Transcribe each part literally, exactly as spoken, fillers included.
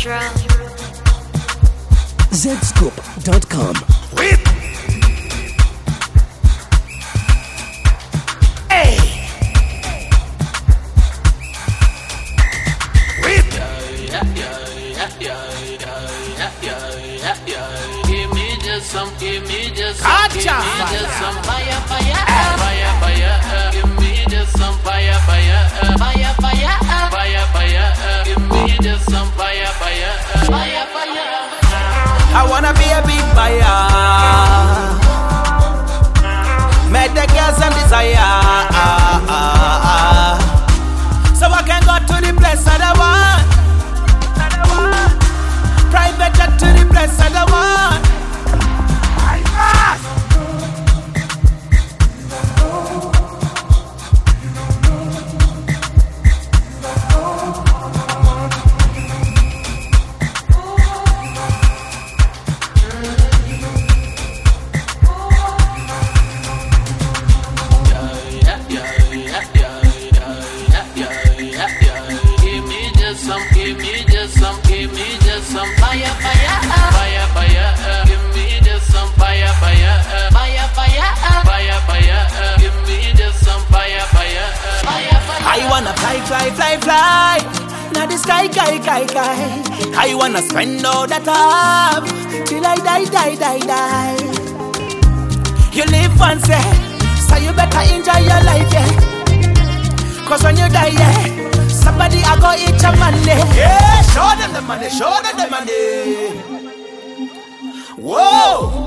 Drill. Z Scoop dot com. Whip. Hey. Whip. Give me just some, give me just some, Gotcha. give me just some fire, fire, fire, fire. Give me just some fire, fire, fire, fire, fire, fire. Give me just some fire, fire, fire, fire. I wanna be a big buyer. Make the girls and desire. So I can go to the place that I want. Private jet to the place that I want. I must. Give me just some, give me just some, give me just some fire, fire, fire, fire. Give me just some fire, fire, fire, fire, fire, fire. Give me just some fire, fire, fire, fire. I wanna fly, fly, fly, fly. Now the sky, guy, guy, guy. I wanna spend all that time till I die, die, die, die. You live once, eh? So you better enjoy your life, yeah. Cause when you die, yeah, somebody I go eat your money. Yeah, show them the money, show them the money. Whoa.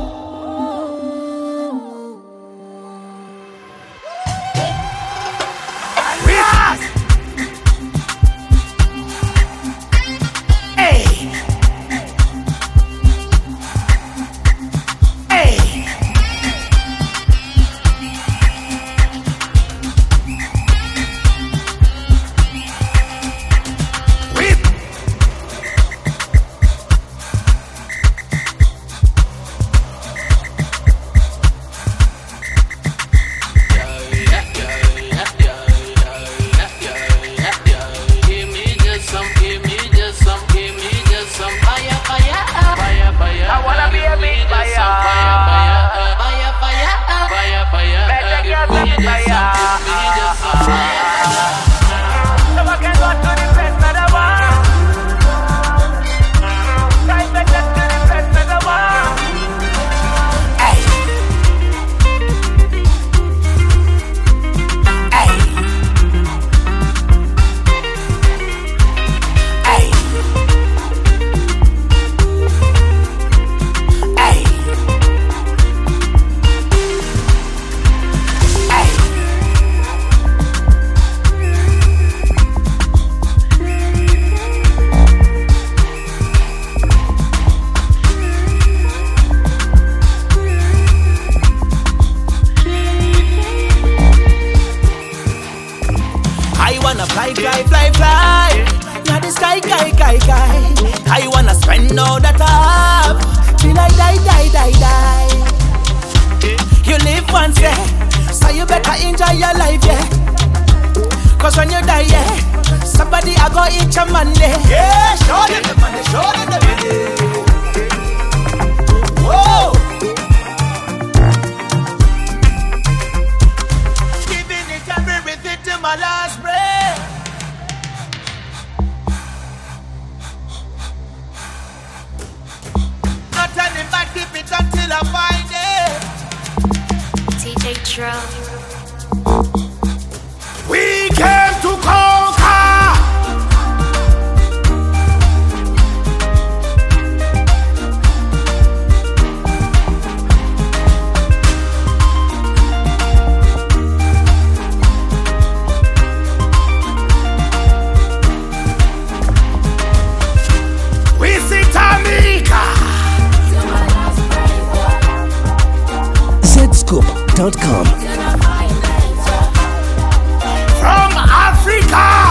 Fly, fly, fly, fly. Now the sky, guy, guy, guy. I wanna spend all that time till I die, die, die, die. You live once, yeah, so you better enjoy your life, yeah. Cause when you die, yeah, somebody I go eat your money. Yeah, show them the money, show them the money. Whoa. Giving it everything to my last breath. Not turning back, keep it until I find it. D J Drill. We came to conquer. We see Tamika. Z Scoop dot com. From Africa.